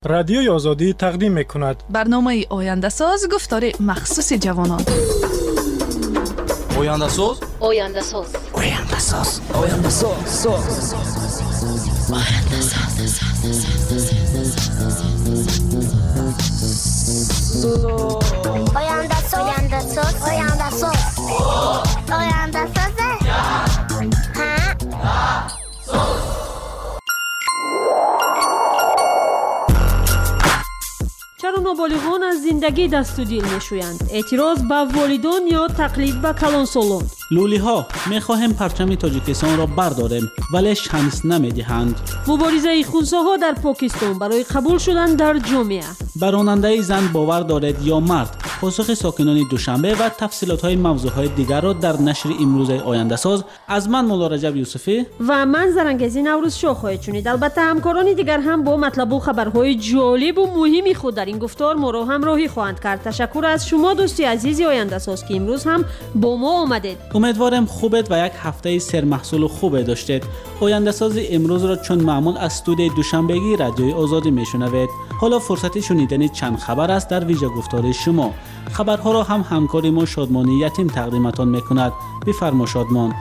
رادیوی آزادی تقدیم می‌کند. برنامه آینده ساز گفتار مخصوص جوانان. آینده ساز؟ آینده ساز. آینده ساز. آینده ساز. آینده ساز. آینده ساز. آینده ساز. آینده ساز. آینده ساز. چرا نابالغان از زندگی دست و دیل میشویند؟ اعتراض به والدان یا تقلید به کلانسالان؟ لولی ها میخواهیم پرچم تاجیکستان را برداریم ولی شانس نمیدهند. مبارزه خونساها در پاکستان برای قبول شدن در جامعه. براننده زن باور دارد یا مرد؟ پاسخ ساکنان دوشنبه و تفصیلات های موضوعهای دیگر را در نشر امروز آینده ساز از من مولا رجب یوسفی و من زرنگزی نوروز شاه خواهید شنید. البته همکاران دیگر هم با مطلب و خبرهای جالب و مهمی خود در این گفتار ما را همراهی خواهند کرد. تشکر از شما دوستی عزیز آینده ساز که امروز هم با ما آمدید. امیدوارم خوبت و یک هفته سرمحصول خوب داشتید. آینده ساز امروز را چون معمول از استودیوی دوشنبگی رادیوی آزادی میشنوید. حالا فرصت شنیدن چند خبر است در ویژه گفتار شما. خبرها را هم همکاری ما شادمانی یتیم تقدیمتان میکند. بفرما شادمان.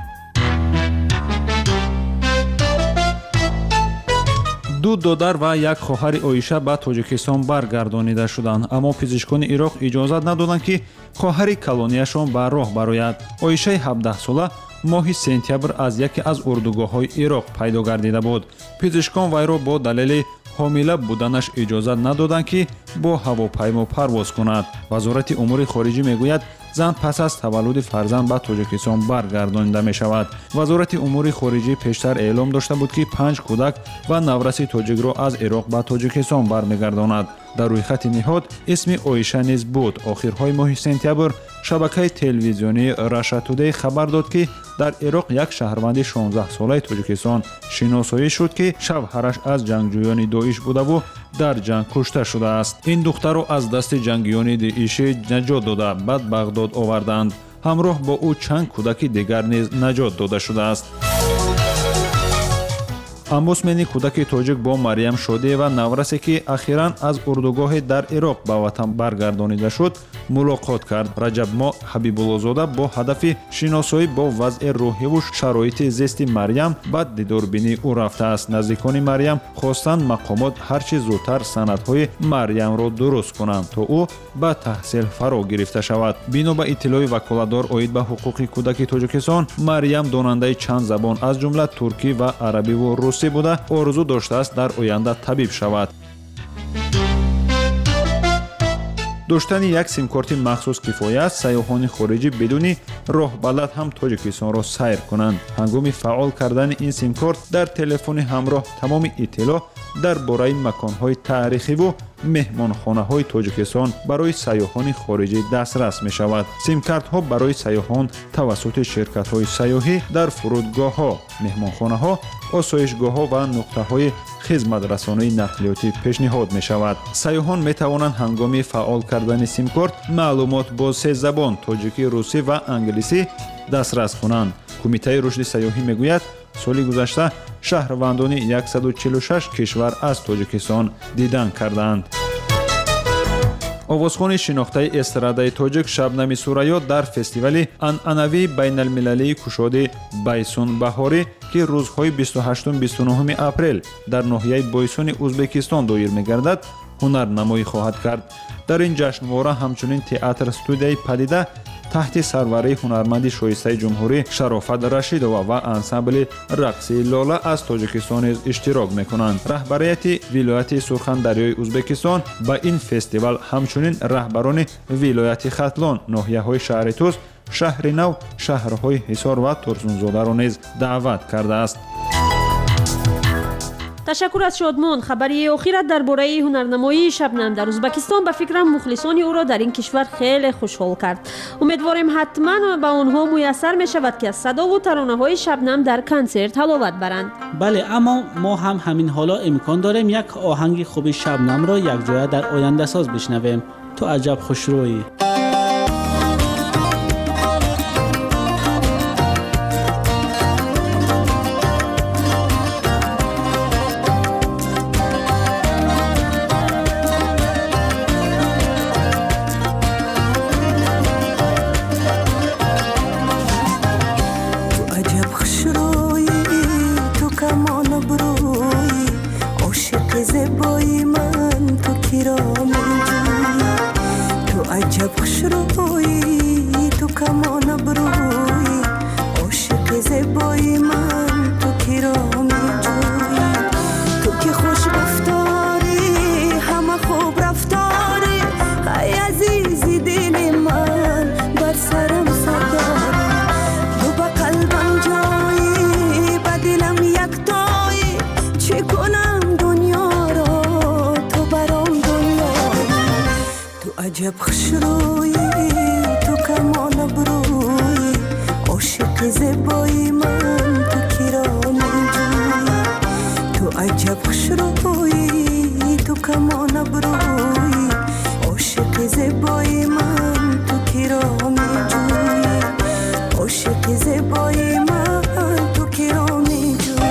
دو دودر و یک خواهر اویشا به تاجیکستان برگردانیده شدند، اما پزشکان عراق اجازت ندادند که خواهر کلونیشان به راه براید. اویشای 17 ساله ماهی سپتامبر از یکی از اردوگاه‌های عراق پیدا گردیده بود. پزشکان وی را با دلیل حامله بودنش اجازت ندادند که با هواپیما پرواز کند. وزارت امور خارجه میگوید زن پس از تولد فرزند به تاجیکستان برگردانیده می شود. وزارت امور خارجه پیشتر اعلام داشته بود که 5 کودک و نورس تاجیک را از عراق به تاجیکستان برمیگرداند. در روی خط نهاد اسم اویشا نیز بود. آخرهای ماه سپتامبر شبکه تلویزیونی راشا تودی خبر داد که در عراق یک شهروند 16 ساله تاجیکستان شناسایی شد که شوهرش از جنگجویان داعش بوده و در جنگ کشته شده است. این دختر را از دست جنگیان داعش نجات داده بعد بغداد آوردند. همراه با او چند کودک دیگر نیز نجات داده شده است. امبودسمن کودک تاجیک با مریم شودی و نورسی که اخیراً از اردوگاه در عراق به وطن برگردانیده شد ملاقات کرد. رجب ماه حبیب‌الله با هدف شناسایی با وضع روحی و شرایط زیست مریم به دیداربینی او رفته است. نزدیکان مریم خواستند مقامات هرچه زودتر سندهای مریم را درست کنند تا او به تحصیل فرا گرفته شود. بنا به اطلاع وکالتدار عاید به حقوق کودک تاجیکستان، مریم داننده چند زبان از جمله ترکی و عربی و روسی بوده. آرزو داشته است در آینده طبیب شود. داشتن یک سیم کارت مخصوص کفایه است. سیاحان خارجی بدون راه بلد هم تاجیکستان را سیر کنند. هنگام فعال کردن این سیم کارت در تلفن همراه تمام اطلاع درباره مکان‌های تاریخی و مهمانخانه‌های تاجیکستان برای سیاحان خارجی دسترس می‌شود. سیم کارت‌ها برای سیاحان توسط شرکت‌های سیاحی در فرودگاه‌ها، مهمانخانه‌ها، آسایشگاه‌ها و نقطه‌های خدمت رسانی نقلیاتی پیشنهاد می‌شود. سیاحان می‌توانند هنگام فعال کردن سیم کارت معلومات با 3 زبان تاجیکی، روسی و انگلیسی دسترس کنند. کمیته رشد سیاحی میگوید سال گذشته شهروندان 146 کشور از تاجیکستان دیدن کردند. آوازخوان شناخته استرادای تاجیک شبنم سوریا در فستیوال عنعنوی بین المللی کشاد بایسون بهاری که روزهای 28-29 اپریل در ناحیه بایسون ازبکستان دایر می‌گردد هنرنمایی خواهد کرد. در این جشنواره همچنین تئاتر استودیوی پدیده تحت سروری هنرمند شایسته جمهوری شرافت رشیدова و انسامبل رقصی لاله از تاجیکستان اشتراک میکنند. رهبریت ولایت سرخندریای ازبکستان با این فستیوال همچنین رهبران ولایت ختلان، ناحیه‌های شهر توس، شهر نو، شهرهای حصار و ترسونزاده را نیز دعوت کرده است. تشکر از شادمان. خبری اخیرت درباره هنرنمایی شبنم در ازبکستان به فکرم مخلصان او را در این کشور خیلی خوشحال کرد. امیدواریم حتما به آنها میسر می شود که از صدا و ترانه های شبنم در کنسرت حلاوت برند. بله، اما ما هم همین حالا امکان داریم یک آهنگ خوب شبنم را یک جای در آینده ساز بشنویم. تو عجب خوشرویی. زیبایی من تو کی را میجویی تو عجب خوش رویی تو کمان ابرویی عاشق زیبایی من تو کی را میجویی تو که خوش گفتاری همه خوب رفتاری ای عزیزی دل من بر سرم سرداری تو با قلبم جایی با دلم یکتایی چی کنم دنیا را تو برام دنیایی تو عجب خوش رویی تو کمان ابرویی عاشق زیبایی من تو کی را میجویی تو عجب خوش رویی تو کمان ابرویی عاشق زیبایی من تو کی را میجویی عاشق زیبایی من تو کی را میجویی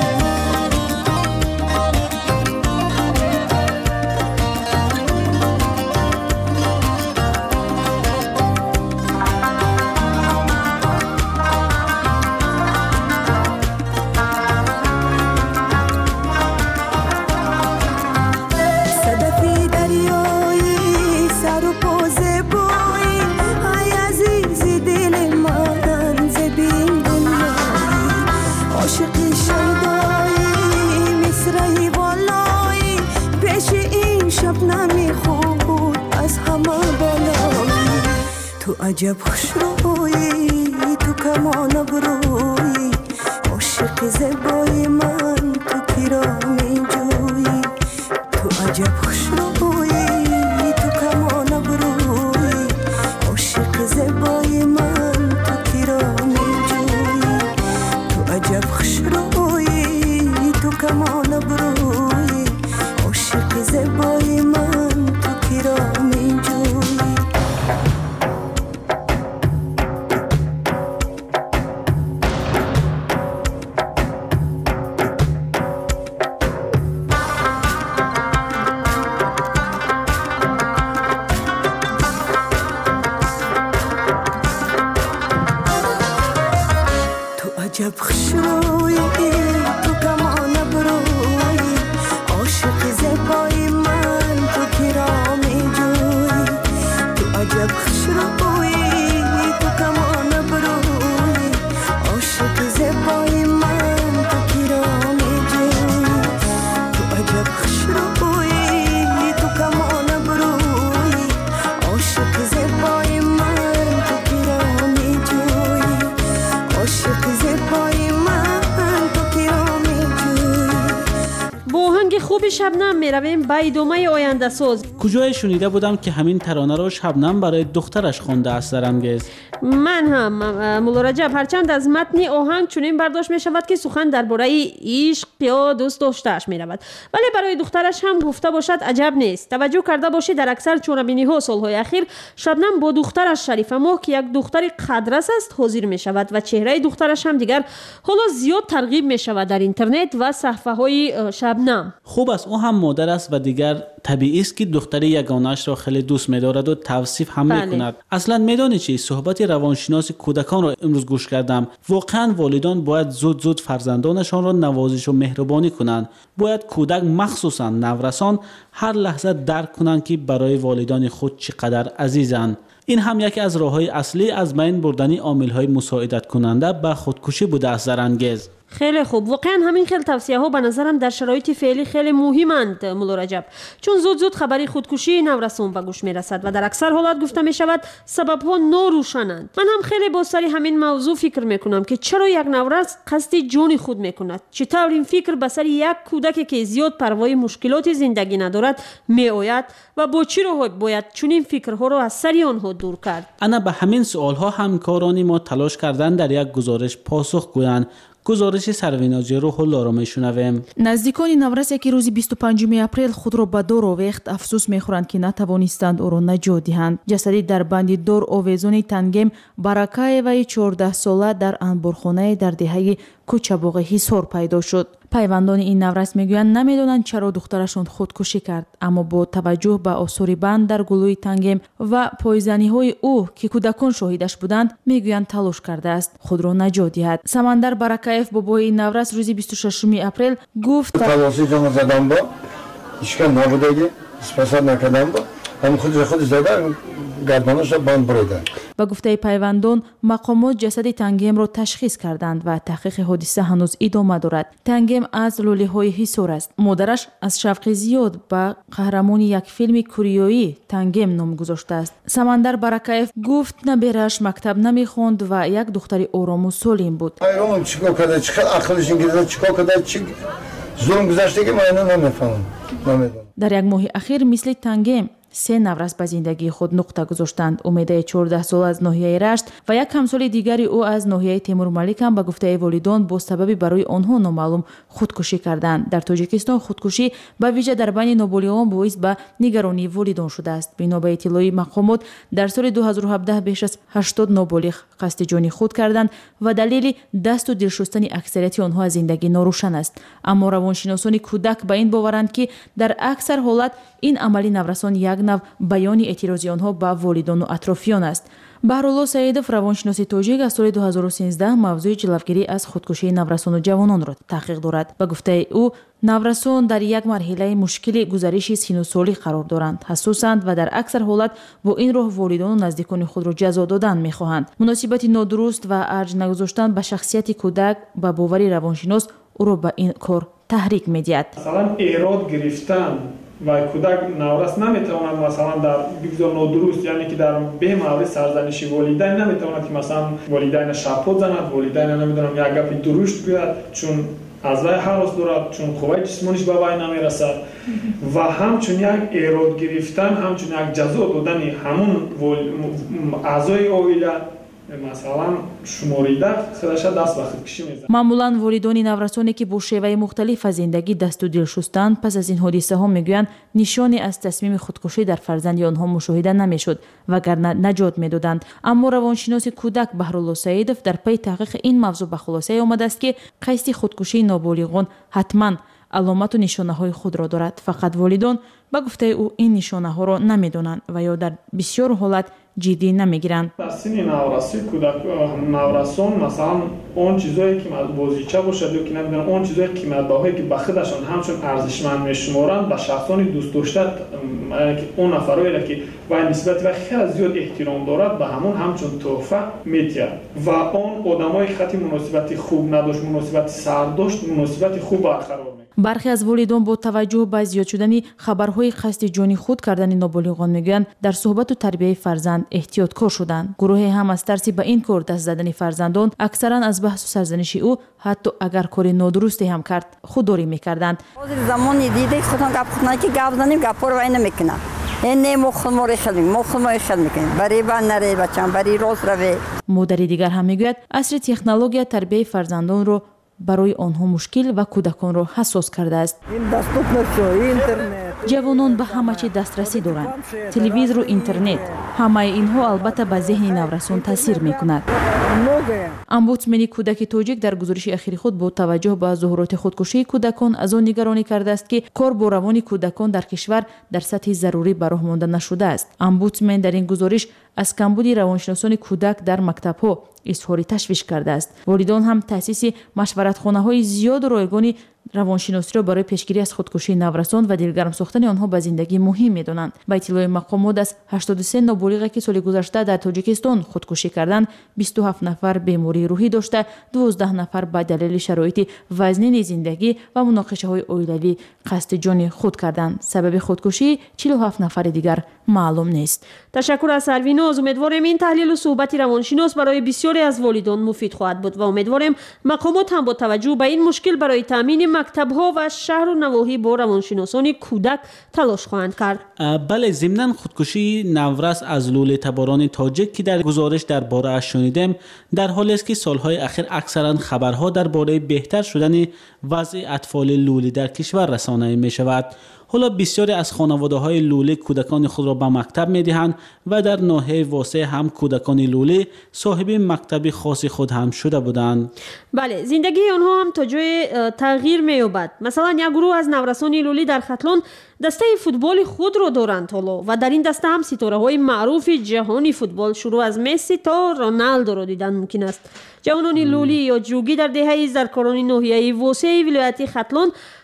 صدفی دریایی سر و پا زیبایی ای عزیزی دل من زبین دنیایی عاشقی شیدایی مصرعی والایی پیش این شبنمی خود از همه بالایی تو عجب خوش رویی تو کمان ابرویی عاشق زیبایی من تو کی را میجویی تو عجب خوش رویی تو کمان ابرویی عاشق زیبایی من تو کی را میجویی تو عجب خوش رویی تو کمان ابرویی عاشق زیبایی من تو کی را میجویی عجب خوش رویی تو کمان ابرویی عاشق زیبایی من تو کی را میجویی تو عجب خوش رویی تو کمان ابرویی عاشق زیبایی من تو کی را میجویی تو عجب خوش رویی تو کمان ابرویی عاشق زیبایی من تو کی را میجویی عاشق زیبایی من تو کی را میجویی با آهنگ خوب شبنم میرویم به ادامه آینده ساز. کجای شنیده بودم که همین ترانه رو شبنم برای دخترش خوانده است سرانگیز. من هم مولا رجب هرچند از متن آهنگ چنین برداشت می شود که سخن درباره عشق یا دوست داشته‌اش می رود، ولی برای دخترش هم گفته باشد عجب نیست. توجه کرده باشید در اکثر چونبینی ها سالهای اخیر شبنم با دخترش شریفه ماه که یک دختر قدرس است حاضر می شود و چهره دخترش هم دیگر حالا زیاد ترغیب می شود در اینترنت و صفحه های شبنم. خوب است، او هم مادر است و دیگر طبیعی است که دختر یگانه‌اش را خیلی دوست می‌دارد و توصیف هم می‌کند. اصلا می‌دانی چی؟ صحبت روانشناس کودکان را امروز گوش کردم. واقعا والدان باید زود فرزندانشان را نوازش و مهربانی کنند. باید کودک مخصوصا نورسان هر لحظه درک کنند که برای والدان خود چقدر عزیزند. این هم یکی از راه‌های اصلی از بین بردن عامل‌های مساعدت کننده به خودکشی بوده است زرانگیز. خیلی خوب، واقعا همین خیلی توصیه ها به نظرم در شرایط فعلی خیلی مهمند مولا رجب، چون زود خبری خودکشی نورسان به گوش میرسد و در اکثر حالات گفته می شود سبب ها ناروشنند. من هم خیلی با سر همین موضوع فکر میکنم که چرا یک نورس قصد جون خود میکند. چطور این فکر به سر یک کودک که زیاد پروای مشکلات زندگی ندارد می آید و با چی راه باید چنین فکرها را از سر آنها دور کرد؟ انا به همین سوال ها همکاران ما تلاش کردن در یک گزارش پاسخ گویند. گزارش سرویناجی روح الله را میشنویم. نزدیکان نورس که روز 25 اپریل خود را به دار آویخت افسوس میخورند که نتوانستند او را نجات دهند. جسدی در بند دار آویزان تنگم برکایوی 14 ساله در انبارخانه در دهه کوچباغ حصار پیدا شد. پیوندان این نورس میگویند نمیدونند چرا دخترشان خودکشی کرد، اما با توجه به آثار بند در گلوی تنگم و پایزنی های او که کودکان شاهدش بودند میگویند تلاش کرده است خود را نجات دهد. سمندر برکایف بابای این نورس روز 26 اپریل گفت اشکال نبوده استفاده نکردم با هم خود زدن گردنش بند بریدن. با گفته پیوندان مقامات جسد تنگیم را تشخیص کردند و تحقیق حادثه هنوز ادامه دارد. تنگیم از لولیهای حصار است. مادرش از شوق زیاد به قهرمان یک فیلم کوریایی تنگیم نام گذاشته است. سمندر برکایف گفت نبیرش مکتب نمیخواند و یک دختر آرام و سالم بود. ایران چیکار کرده؟ چقدر عقلش انگیزه چیکار کرده؟ چی ظلم گذاشته که من نمیفهمم. در یک ماه اخیر مثل تنگیم 3 نفر به زندگی خود نقطه گذاشتند. امیده 14 سال از ناحیه رشت و یک همسال دیگری او از ناحیه تیمور ملیک هم به گفته والدان با سببی برای آنها نامعلوم خودکشی کردند. در تاجیکستان خودکشی به ویژه در بین نابالغان باعث به نگرانی والدان شده است. بنا به اطلاع مقامات در سال 2017 بیش از 80 نابالغ قصد جان خود کردند و دلیل دست و دلشستن اکثریت آنها از زندگی ناروشن است. اما روانشناسان کودک به این باورند که در اکثر حالت این عملی نورسان یک نوع بیان اعتراضی آنها به والدان و اطرافیان است. بهرالله سعیدов روانشناس تاجیک از سال 2013 موضوع جلوگیری از خودکشی نورسان و جوانان را تحقیق دارد. به گفته او نورسان در یک مرحله مشکل گذرش سینوسالی قرار دارند، حساسند و در اکثر حالت با این راه والدان و نزدیکان خود را جزا دادن می‌خواهند. مناسبت نادرست و ارج نگذاشتن به شخصیت کودک به باور روانشناس او را به این کار تحریک می‌دهد. مثلا ایراد گرفتن و کودک نورس نمیتواند مثلا در بگذار نادرست، یعنی که در به مورد سرزنش والدین نمیتواند که مثلا والدین شپوت زند، والدین نمیدونم یک گپ درشت گوید چون از لای حراس دارد، چون قوه جسمانیش به وی نمیرسد و همچون یک ایراد گرفتن، همچون یک جزا دادن همون اعضای عائله مثلا شماریده خودش دست به خودکشی میزنه. معمولا والدان نورسانی که با شیوه مختلف از زندگی دست و دل شستند پس از این حادثه ها میگویند نشانی از تصمیم خودکشی در فرزند آنها مشاهده نمیشد وگرنه نجات میدادند. اما روانشناس کودک بهرالله سعیدов در پی تحقیق این موضوع به خلاصه آمده است که قصد خودکشی نابالغان حتما علامت و نشانه های خود را دارد. فقط والدان به گفته او این نشانه ها را نمیدانند و یا در بسیار حالت جدی نمیگیرند. در سن نورسی کودک نورسان مثلا اون چیزایی که بازیچه باشد یا که نمیدونم اون چیزای قیمت بهایی که به خودشان همچون ارزشمند میشمارند به شخصانی دوست داشته، یعنی که اون نفرایی که و نسبت و خیلی زیاد احترام دارد به همون همچون تحفه میتید و اون آدمای خطی مناسبت خوب نداشت، مناسبت سر داشت، مناسبت خوب برقرار. برخی از والدان با توجه به زیاد شدن خبرهای قصد جان خود کردن نابالغان میگویند در صحبت و تربیت فرزند احتیاطکار شدند. گروهی هم از ترس به این کار دست زدن فرزندان اکثرا از بحث و سرزنش او حتی اگر کار نادرستی هم کرد خودداری میکردند. زمانی دیده خودم گپ خودم که گپ زنیم گپ رو وای نمیکنم. این مخمر خل میکنیم برای بن نره بچم برای روز روی. مادری دیگر هم میگوید عصر تکنولوژی تربیت فرزندان رو برای آنها مشکل و کودکان را حساس کرده است. جوانان به همه چی دسترسی دارند. تلویزیون و اینترنت همه اینها البته به ذهن نورسان تاثیر میکند. امبودسمن کودک تاجیک در گزارش اخیر خود با توجه به ظهورات خودکشی کودکان از آن نگرانی کرده است که کار با روان کودکان در کشور در سطح ضروری به راه مانده نشده است. امبودسمن در این گزارش از کمبود روانشناسان کودک در مکتب‌ها اظهار تشویش کرده است. والدان هم تأسیس مشورتخانه‌های زیاد و رایگان روانشناسی را برای پیشگیری از خودکشی نورسان و دلگرم ساختن آنها به زندگی مهم می‌دانند. با اطلاع مقامات از 83 نابالغ که سال گذشته در تاجیکستان خودکشی کردند، 27 نفر بیماری روحی داشته، 12 نفر به دلیل شرایط وزنین زندگی و مناقشه‌های عائلوی قصد جان خود کردند. سبب خودکشی 47 نفر دیگر معلوم نیست. تشکر از سرویناز. امیدواریم این تحلیل و صحبت روانشناس برای بسیاری از والدان مفید خواهد بود و امیدواریم مقامات هم با توجه به این مشکل برای تامین مکتب‌ها و شهر و نواحی با روانشناسان کودک تلاش خواهند کرد. بله، ضمن خودکشی نورس از لوله تباران تاجیک که در گزارش درباره اش شنیدیم در حالی است که سالهای اخیر اکثرا خبرها درباره بهتر شدن وضع اطفال لوله در کشور رسانه می شود. حالا بسیاری از خانواده‌های لوله کودکان خود را به مکتب می‌دهند و در ناحیه واسع هم کودکان لوله صاحب مکتب خاص خود هم شده بودند. بله، زندگی آنها هم تا جای تغییر می‌یابد. مثلا یک گروه از نورسان لوله در ختلان دسته فوتبال خود را دارند حالا و در این دسته هم ستاره‌های معروف جهانی فوتبال شروع از مسی تا رونالدو را دیدن ممکن است. جوانان لولی یا جوگی در دهه زرکاران ناحیه واسع ولایت ختلان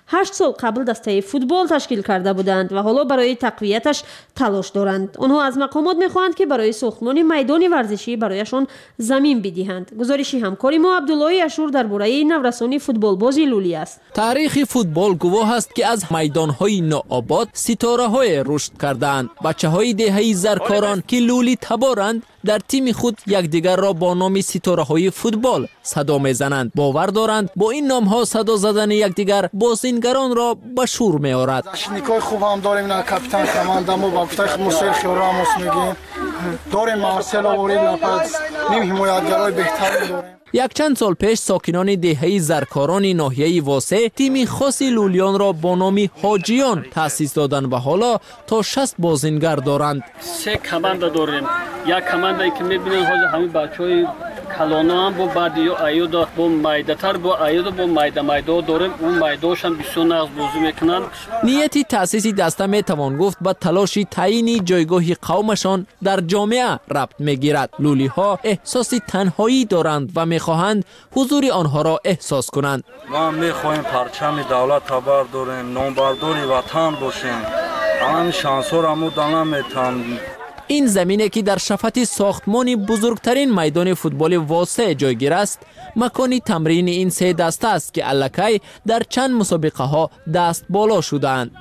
8 سال قبل دسته فوتبال تشکیل کرده بودند و حالا برای تقویتش تلاش دارند. آنها از مقامات می‌خواهند که برای ساختمان میدان ورزشی برایشان زمین بدهند. گزارشی همکاری ما عبدالله اشور درباره نورسانی فوتبال بازی لولی است. تاریخ فوتبال گواه است که از میدان‌های ناآباد ستاره‌های رشد کردند. بچه‌های دهه زرکاران که لولی تبارند در تیم خود یکدیگر را با نام ستاره‌های فوتبال صدا می‌زنند. باور دارند با این نام‌ها صدا زدن یکدیگر بازیگران را به شور می‌آورد. تکنیک‌های خوب هم داریم، نه کاپیتان کماندا ما با گفتای موسی خیراموس میگیم. داریم مارسل آورید نفس نیم حمایتگرای بهتری داریم. یک چند سال پیش ساکنان دهه زرکاران ناحیه واسه تیم خاصی لولیان را با نام حاجیان تأسیس دادند و حالا تا 60 بازیگر دارند. 3 کماندا داریم. یک کماندا که می‌بینید همین بچه‌های کلانو هم با بعدی ایودا با مایداتر با ایودا با مایدا داریم. اون مایداش هم بسیار نغز بازی میکنند. نیتی تأسیس دسته میتوان گفت به تلاش تعیین جایگاه قومشان در جامعه ربط میگیرد. لولی ها احساس تنهایی دارند و میخواهند حضور آنها را احساس کنند. ما میخواهیم پرچم دولت تبر داریم، نامبرداری وطن باشیم. همین شانس‌ها را مدام میتونیم. این زمینه که در شفت ساختمان بزرگترین میدان فوتبال واسع جایگیر است، مکانی تمرین این 3 دسته است که الکی در چند مسابقه ها دست بالا شدند.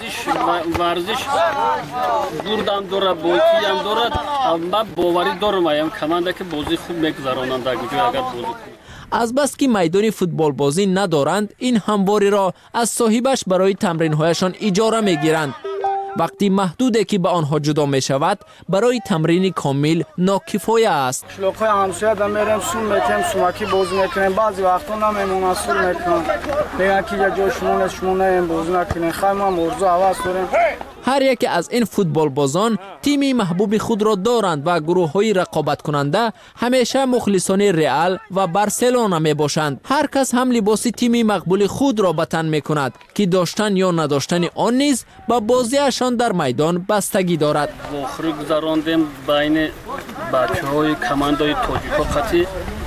ورزش بردم داره، بایکی هم دارد. من باوری دارم ایم کماندا که بازی خوب میگذرانند در گوشه اگر بازی کنند. از بس که میدان فوتبال بازی ندارند، این همواری را از صاحبش برای تمرین هایشان اجاره میگیرند. وقتی محدوده که به آنها جدا می شود برای تمرین کامل ناکفایه است. شلوغ‌های همسایه در میریم سون میکنیم، سومکی بازی میکنیم، بعضی وقتا نمیمونن سون میکنن. میگن که یه جای شما نیم بازی نکنیم، خواهیم هم ارزو عوض داریم. هر یک از این فوتبال بازان تیمی محبوب خود را دارند و گروه های رقابت کننده همیشه مخلصان رئال و بارسلونا می باشند. هر کس هم لباس تیمی مقبول خود را به تن می کند که داشتن یا نداشتن آن نیز با بازیشان در میدان بستگی دارد. آخری گذراندیم بین بچه‌های کماندای تاجیکا قطعی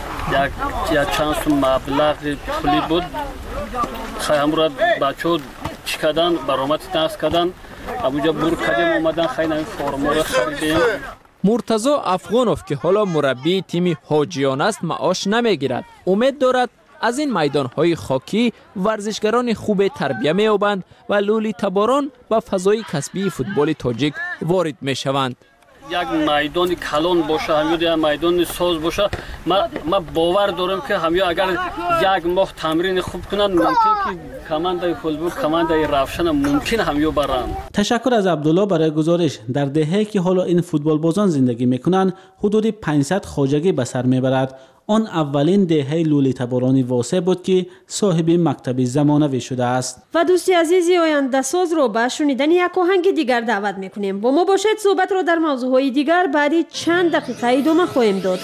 یک چند سو مبلغ پولی بود. خیلی را بچه‌ها چیکادن برآمد نقص کردن. ابوجا بور کردیم اومدن خیلی این فرما رو خریدیم. مرتضی افغانوف که حالا مربی تیم حاجیان است معاش نمیگیرد. امید دارد از این میدان‌های خاکی ورزشگران خوب تربیت می‌یابند و لولی تباران به فضای کسبی فوتبال تاجیک وارد می‌شوند. یک میدان کلان باشه، همین میدان ساز باشه. ما باور دارم که همین اگر یک ماه تمرین خوب کنن ممکن که کماندای فوتبال کماندای روشن ممکن همین برند. تشکر از عبدالله برای گزارش. در دهه‌ای که حالا این فوتبال بازان زندگی میکنند حدود 500 خواجگی به سر میبرد. آن اولین دهه لولی تباران واسع بود که صاحب مکتب زمانوی شده است. و دوستی عزیزی آینده ساز رو به شنیدن یک آهنگ دیگر دعوت میکنیم. با ما باشید، صحبت رو در موضوعهای دیگر بعدی چند دقیقه ادامه خواهیم داد.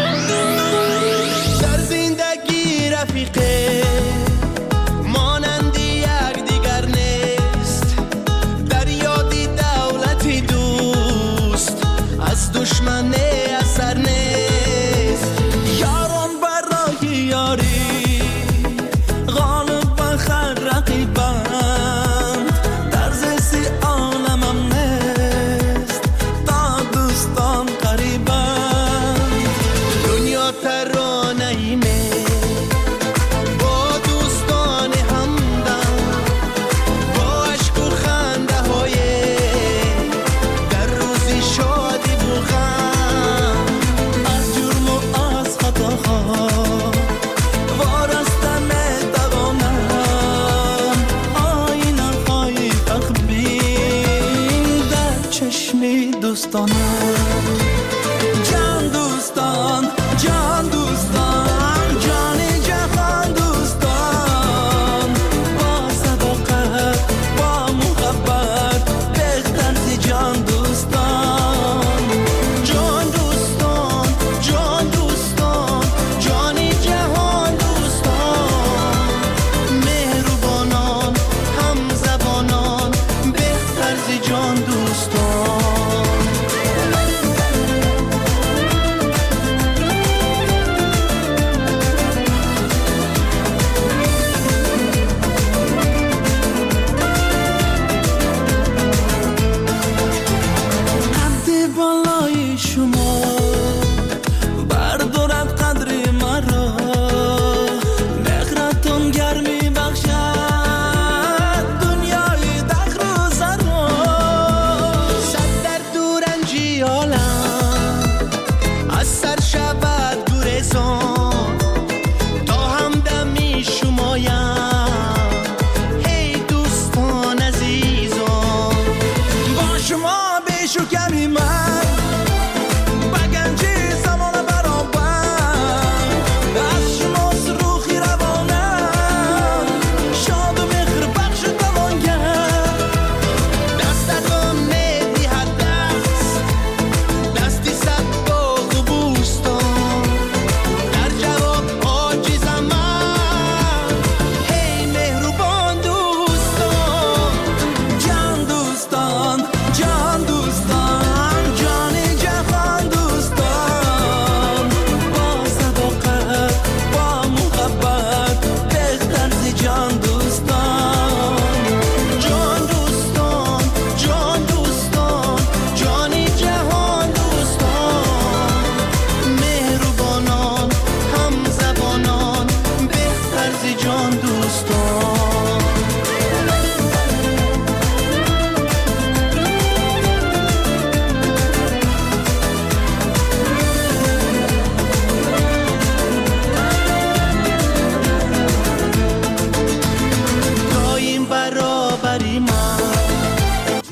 در زندگی رفیقه مانند یک دیگر نیست، در یادی دولتی دوست از دشمن اثر نیست. یاران برای یاری غالب بخر رقیبند، در زیستی عالمم نیست تا دوستان قریبند. دنیا ترانه‌ایمه با دوستان همدم، با عشق و خنده های در روزی شادی و غم، از جرم و از خطاها وارسته میتوانم آینه های تخبین در چشمی دوستانم. جان دوستان، جان دوستان، جان جهان دوستان، با صداقت با محبت بهتر ز جان دوستان. جان دوستان، جان دوستان، جان جهان دوستان، مهربانان هم زبانان بهتر ز جان دوستان.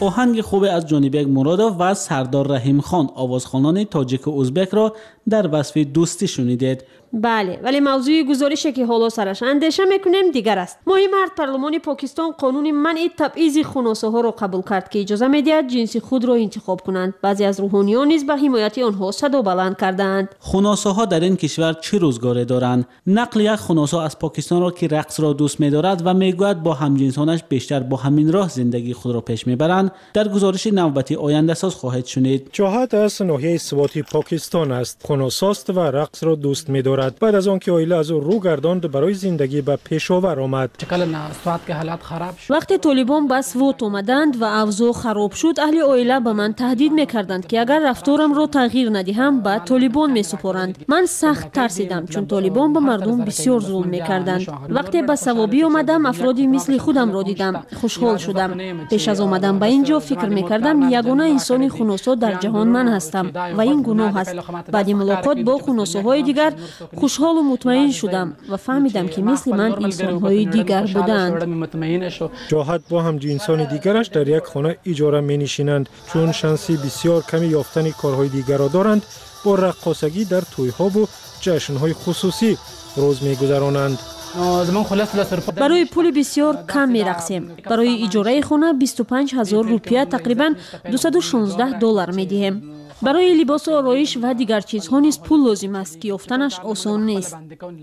آهنگ خوب از جانبک مرادov و سردار رحیم خان آوازخوانان تاجیک و ازبک را در وصف دوستی شنیدید. بله، ولی موضوع گزارشی که حالا سرش اندیشه میکنیم دیگر است. ماهی مرد پارلمان پاکستان قانون منع تبعیض خنثی ها را قبول کرد که اجازه میدهد جنس خود را انتخاب کنند. بعضی از روحانیان نیز به حمایت آنها صدا بلند کردند. خنثی ها در این کشور چه روزگاری دارند؟ نقل یک خنثی از پاکستان را که رقص را دوست می‌دارد و میگوید با همجنسانش بیشتر با همین راه زندگی خود را پیش میبرند در گزارش نوبتی آینده ساز خواهید شنید. جهاد از ناحیه سواتی پاکستان است. خنثی است و رقص را دوست می‌دارد. بعد از آنکه عائله از او رو گرداند برای زندگی به پیشاور آمد. وقتی طالبان به سوات آمدند و اوضاع خراب شد، اهل عائله به من تهدید میکردند که اگر رفتارم را تغییر ندهم به طالبان میسپارند. من سخت ترسیدم چون طالبان به مردم بسیار ظلم میکردند. وقتی به ثوابی آمدم افرادی مثل خودم را دیدم، خوشحال شدم. پیش از آمدن به اینجا فکر میکردم یگانه انسان خنثی در جهان من هستم و این گناه است. بعد ملاقات با خنثی های دیگر خوشحال و مطمئن شدم و فهمیدم که مثل من انسان‌های دیگر بودند. جهاد با همجنسان دیگرش در یک خانه اجاره می‌نشینند چون شانسی بسیار کمی یافتن کارهای دیگر را دارند. با رقاصگی در توی‌ها و جشن‌های خصوصی روز می‌گذرانند. برای پول بسیار کم می‌رقصیم. برای اجاره خانه 25000 روپیه تقریباً $216 می‌دهیم. برای لباس و آرایش و دیگر چیزها نیز پول لازم است که یافتنش آسان نیست.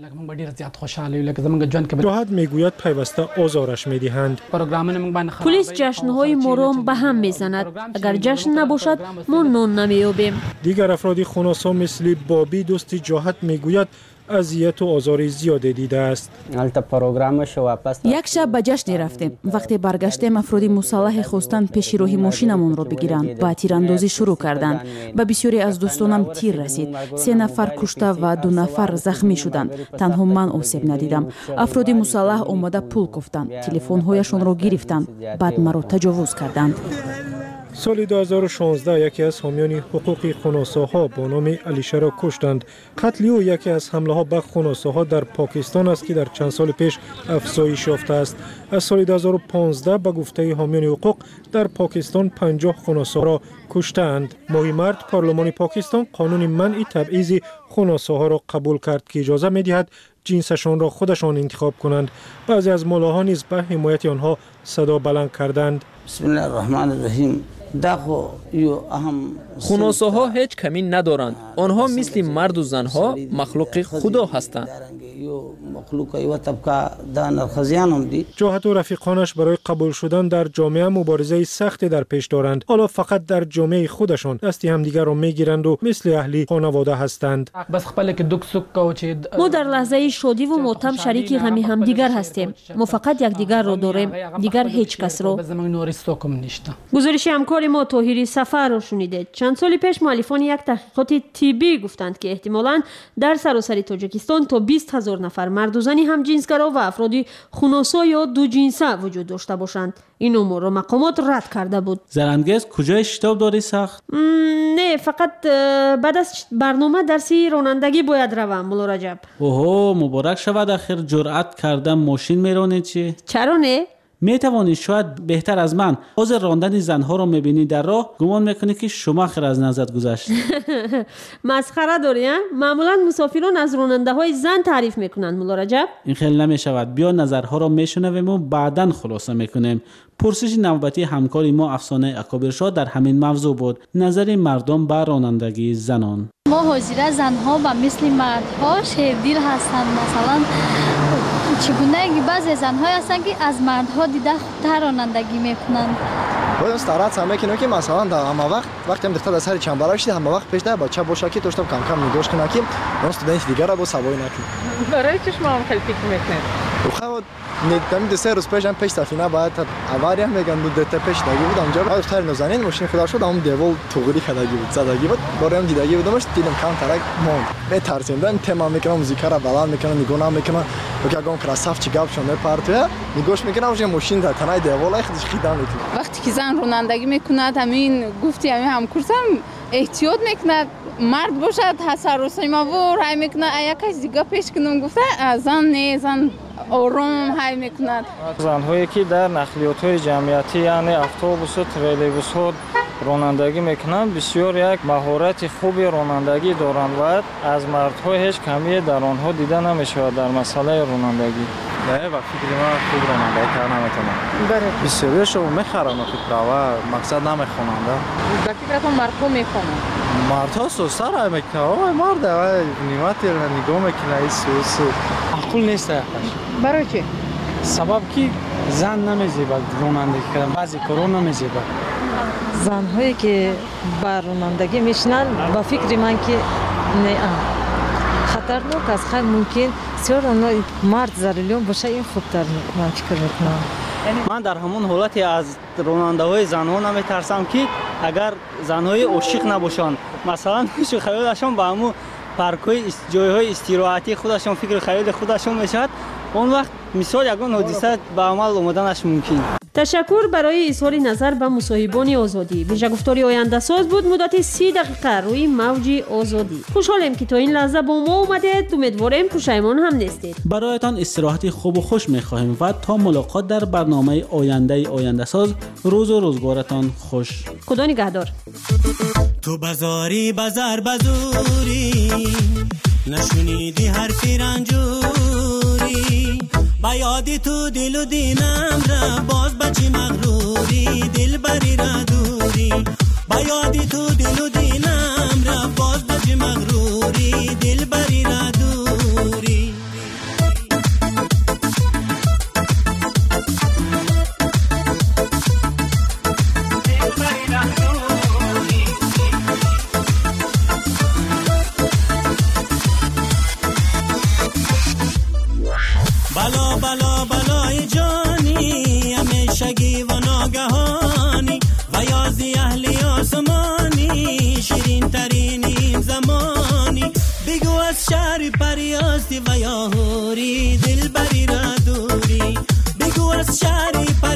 جهاد میگوید پیوسته آزارش میدهند. پلیس جشنهای ما را به هم میزند. اگر جشن نباشد ما نان نمییابیم. دیگر افرادی خنثی مثل بابی دوست جهاد میگوید اذیت و آزار زیاده دیده است. یک شب به جشن رفتیم. وقتی برگشتیم افرادی مسلح خواستند پیش راهی ماشینمان را بگیرند. با تیراندازی شروع کردند. به بسیاری از دوستانم تیر رسید. 3 نفر کشته و 2 نفر زخمی شدند. تنها من آسیب ندیدم. افرادی مسلح آمده پول گفتند. تلفن‌هایشان را گرفتند. بعد مرا تجاوز کردند. سال 2016 یکی از حامیان حقوق خنثی ها با نام علیشه را کشتند. قتل او یکی از حمله ها به خنثی ها در پاکستان است که در چند سال پیش افزایش یافته است. از سال 2015 به گفته حامیان حقوق در پاکستان 50 خنثی را کشتند. ماهی مرد پارلمان پاکستان قانون منع تبعیض خنثی ها را قبول کرد که اجازه می‌دهد جنسشان را خودشان انتخاب کنند. بعضی از ملاها نیز به حمایت آنها صدا بلند کردند. بسم الله الرحمن الرحیم. خنثی ها هیچ کمی ندارند. آنها مثل مرد و زنها مخلوق خدا هستند. جهاد و رفیقانش برای قبول شدن در جامعه مبارزه سختی در پیش دارند. حالا فقط در جامعه خودشان دستی همدیگر را میگیرند و مثل اهلی خانواده هستند. ما در لحظه شادی و ماتم شریک غم همدیگر هستیم. ما فقط یکدیگر را داریم، دیگر هیچ کس را. گزارش همکار ما طاهری سفر را شنیدید. چند سال پیش مؤلفان یک تحقیقات طبی گفتند که احتمالاً در سراسر تاجیکستان تا 20000 نفر مرد و زنی همجنسگرا و افرادی خنثی یا دو جنسه وجود داشته باشند. این امور را مقامات رد کرده بود. زرنگز کجای شتاب داری سخت؟ نه، فقط بعد از برنامه درسی رانندگی باید روم. مولا رجب. اوه مبارک شود. آخر جرأت کردم ماشین میرانی چی؟ چرا نه؟ میتوانی شاید بهتر از من حاضر راندن زنها را میبینی در راه گمان میکنی که شما خیر از نظرت گذشت. مسخره داری ها؟ معمولا مسافران از راننده های زن تعریف میکنند. مولا رجب این خیلی نمیشود. بیا نظرها را میشنویم و بعداً خلاصه میکنیم. پرسش نوبتی همکاری ما افسانه اکابرشاه در همین موضوع بود. نظر مردم به رانندگی زنان. ما حاضر زنها به مثل مردها شیردل هستند. مثلا چگونه که بعضی زن‌ها هستند که از مردها دیده خودتر رانندگی میکنند. باید استراحت هم میکنه که مثلا در همه وقتی هم دختر در سر چنبرا شده همه وقت پیش ده بچه باشه که توشتم کم کم نگوش کنه که اون استودنت دیگر را با سواری نکنه. برای چی شما هم خیلی فکر میکنید؟ خب نمیدونم 2 روز پیش هم پیش سفینه باید اواری هم میگن دو تا پیش داگی بود اونجا بعد دختر نازنین ماشین خدا شد اون دیوال توغری خداگی بود زداگی بود برای هم دیدگی بودمش دیدم کم ترک موند میترسیدم تمام میکنم موزیک را بلند میکنم نگاه میکنم و که اگه کراساف چی گپ شونه پارتیا نگوش میکنم اون ماشین در تنای دیوال خودش خیدام میکنه. وقتی که زن رانندگی میکند همین گفتی همین کورسم احتیاط میکند مرد باشد تصرف ما و رای میکنه یک کس دیگه پیش کنم گفته زن نه زن آروم های میکند. زنهایی که در نقلیات های جمعیتی یعنی اتوبوس و تریلیبوس ها رانندگی میکنند بسیار یک مهارت خوبی رانندگی دارند و از مردها هیچ کمی در آنها دیده نمیشود در مسئله رانندگی. نه و فکر من خوب رانندگی کردن نمیتونم. بسیاری شما میخرن فکر و مقصد نمیخونند. با فکرتون مردها میخونند. مردها سوسر های میکنند. آه مرد و نیمتی رو نگاه میکنه این سوسو. عقل نیست. برای چی؟ سبب که زن نمیزیبه رانندگی کردن بعضی کارو نمیزیبه. زنهایی که بر رانندگی میشنن با فکر من که نه خطرناک است خیلی ممکن سیار مرد زرلیون باشه این خوبتر من فکر میکنم. من در همون حالتی از راننده‌های زنها نمیترسم که اگر زنهای عاشق نباشند مثلا فکر خیالشون با همون پارک‌های جایهای استراحتی خودشون فکر خیال خودشون میشد اون وقت مثال یگان حادثه به عمل آمدنش ممکن. تشکر برای اظهار نظر به مصاحبان آزادی. ویژه گفتاری آینده ساز بود مدت 30 دقیقه روی موج آزادی. خوشحالیم که تا این لحظه با ما اومدید. امیدواریم پشیمان هم نیستید. برایتان استراحت خوب و خوش می‌خواهیم و تا ملاقات در برنامه آینده ساز روز و روزگارتان خوش. خدا نگهدار. تو بازاری بازار بازوری نشنیدی حرفی رنجوری با یادی تو دل و دینم را باز بچی مغروری دل بری را دوری با یادی تو دل و دینم را باز بچی مغروری دل بری را دوری بلای جانی همیشگی و ناگهانی و یازی اهلی آسمانی شیرین ترین این زمانی بگو از شهر پریاستی و یاهوری دل بری را دوری بگو از شهر